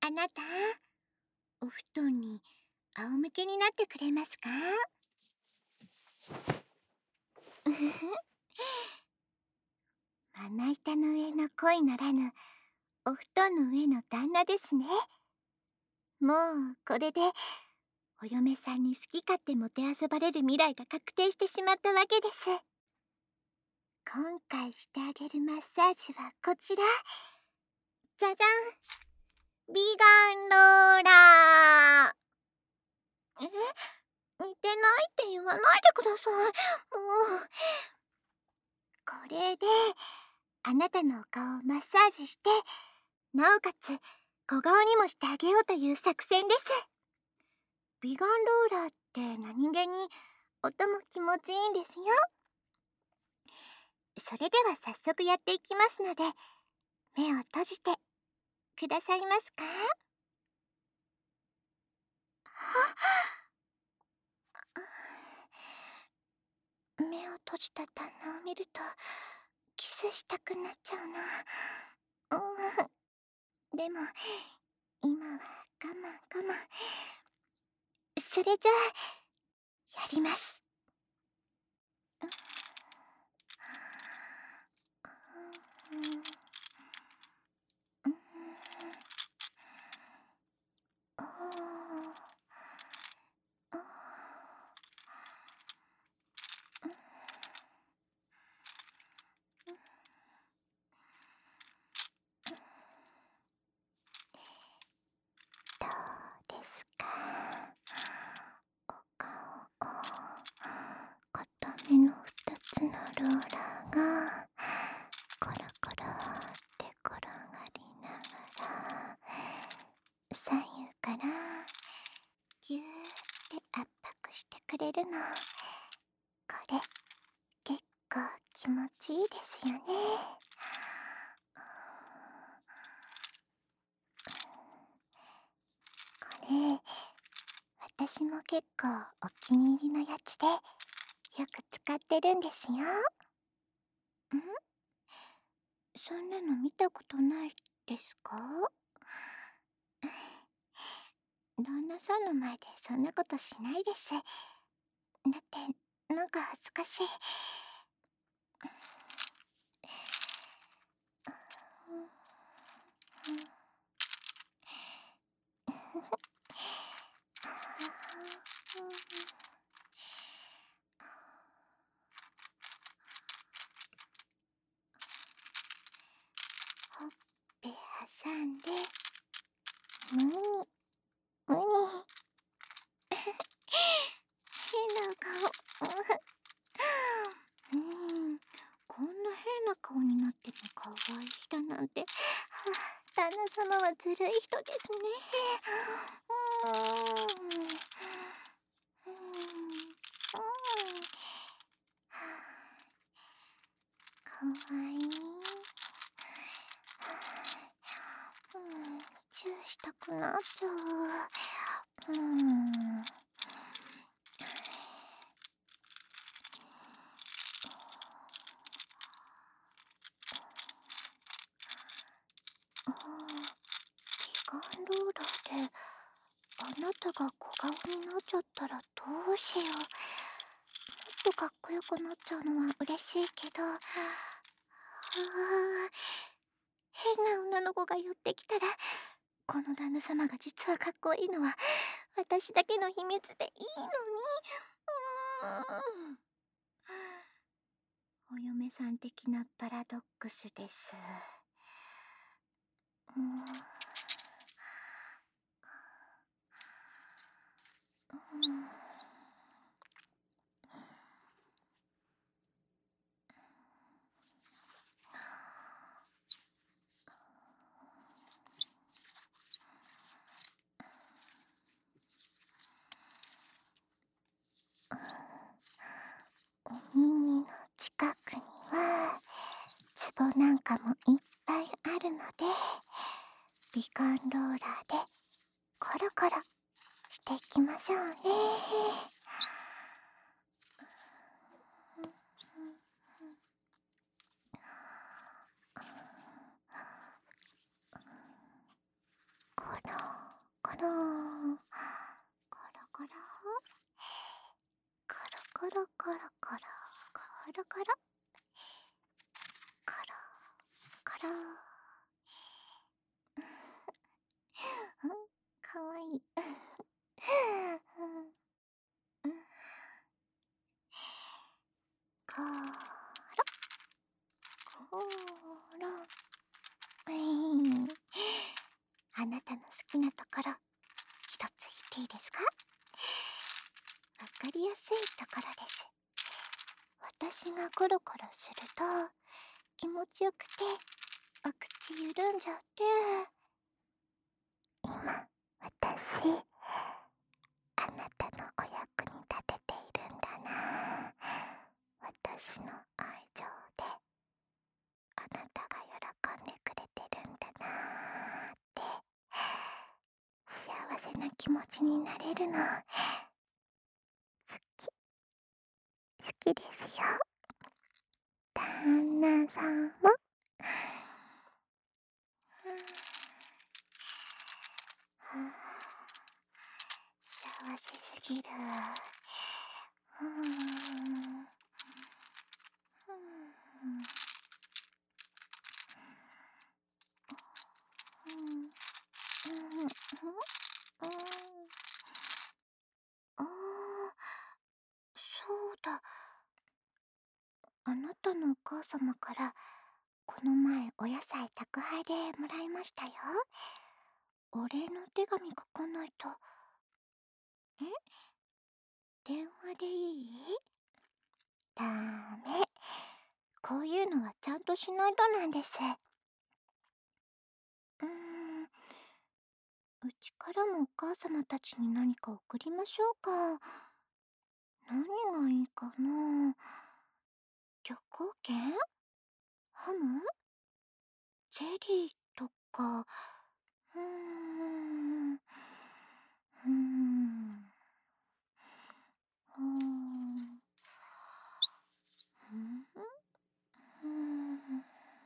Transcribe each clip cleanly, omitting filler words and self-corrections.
あなた、お布団に仰向けになってくれますか？うふふ。まな板の上の恋ならぬ、お布団の上の旦那ですね。もうこれでお嫁さんに好き勝手もてあそばれる未来が確定してしまったわけです。今回してあげるマッサージはこちら。じゃじゃん、ビガンローラー。似てないって言わないでください。もうこれであなたのお顔をマッサージして、なおかつ小顔にもしてあげようという作戦です。ビガンローラーって何気に音も気持ちいいんですよ。それでは早速やっていきますので、目を閉じてくださいますか？目を閉じた旦那を見るとキスしたくなっちゃうな。でも今は我慢我慢。それじゃあやります。どうですか？お顔を固めの2つのローラーがコロコロって転がりながら左右からギューって圧迫してくれるの。これ結構気持ちいいですよね。これ私も結構お気に入りのやつでよく使ってるんですよ。そんなの見たことないですか？旦那さんの前でそんなことしないです。だってなんか恥ずかしい。ほっぺ挟んでむにむに。変な顔。こんな変な顔になっても可愛い人なんて、旦那様はずるい人ですね。かわいい。チューしたくなっちゃう。ビガンローラーであなたが小顔になっちゃったらどうしよう。もっとかっこよくなっちゃうのは嬉しいけど、変な女の子が寄ってきたら、この旦那様が実はかっこいいのは私だけの秘密でいいのに。お嫁さん的なパラドックスです。お耳の近くにはツボなんかもいっぱいあるので、ビガンローラーでコロコロしていきましょうね。コロコロコロコロコロコロコロコロ。かわいい。コロコロ。あなたの好きなところ一つ言っていいですか？わかりやすいところです。私がコロコロすると気持ちよくてお口緩んじゃって、今私あなたのお役に立てているんだな。私の愛情であなたが喜んでくれてるんだなって幸せな気持ちになれるの。好きですよ。旦那さんも。幸せすぎる。ああ、そうだ。あなたのお母様からこの前お野菜宅配でもらいましたよ。お礼の手紙書かないと。電話でいい？ダメ。こういうのはちゃんとしないとなんです。うちからもお母様たちに何か送りましょうか。何がいいかな。旅行券？ハム？ゼリーとか。うーん。うーん。うーん。うーん。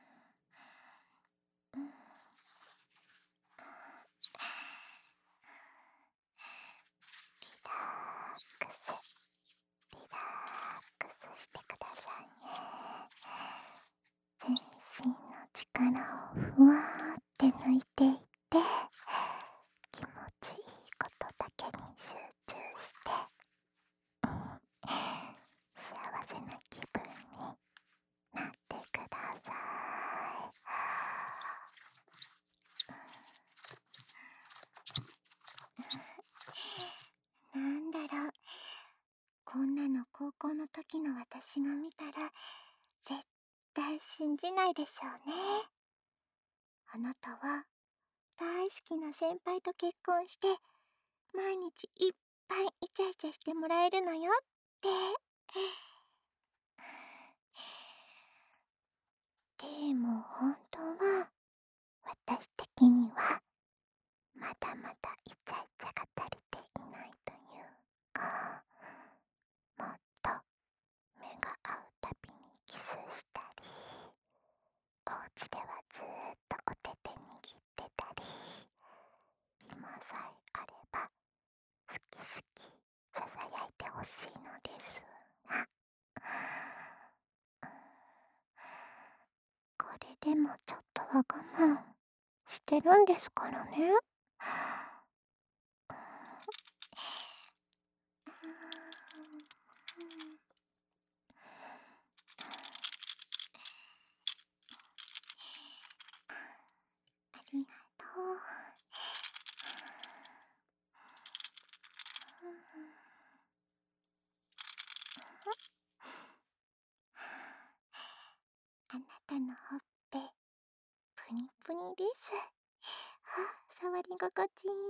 リラックス。リラックスしてくださいね。全身の力をふわーって抜いていって、気持ちいいことだけに集中して、幸せな気分になってください。なんだろう、こんなの高校の時の私が見たら絶対信じないでしょうね。あなたは大好きな先輩と結婚して毎日いっぱいイチャイチャしてもらえるのよって。でも本当は私的にはまだまだイチャイチャが足りていないというか、もっと目が合うたびにキスしたり、お家ではずーっとお手手握ってたり、今さえあれば好き好きささやいてほしいのですが、これでもちょっとは我慢してるんですからね。ありがとう。あなたのほっぺプニプニです。触り心地いい。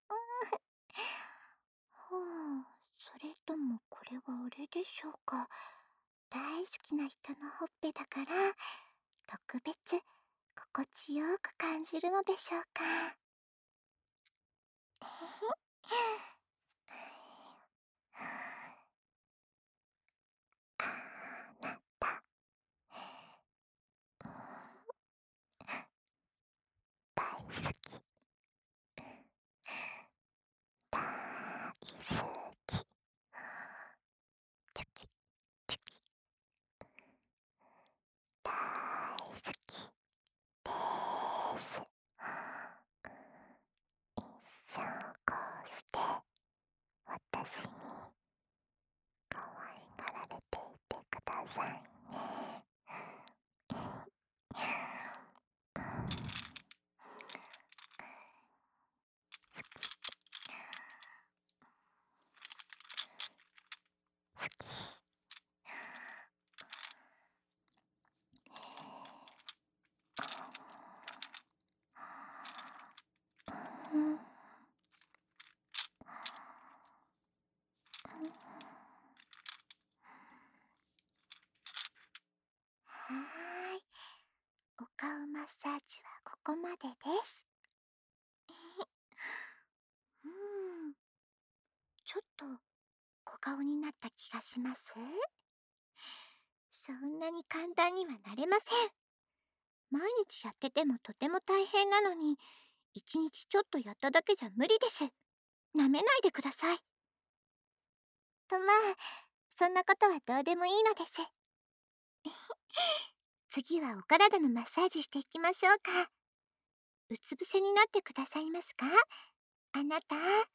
それともこれはあれでしょうか。大好きな人のほっぺだから特別心地よく感じるのでしょうか。あなた、大好き、大好き。チョキ。 さいね。好き。うん。はーい。お顔マッサージはここまでです。うん。ちょっと小顔になった気がします。そんなに簡単にはなれません。毎日やっててもとても大変なのに、一日ちょっとやっただけじゃ無理です。なめないでください。とそんなことはどうでもいいのです。次はお体のマッサージしていきましょうか。うつ伏せになってくださいますか？あなた。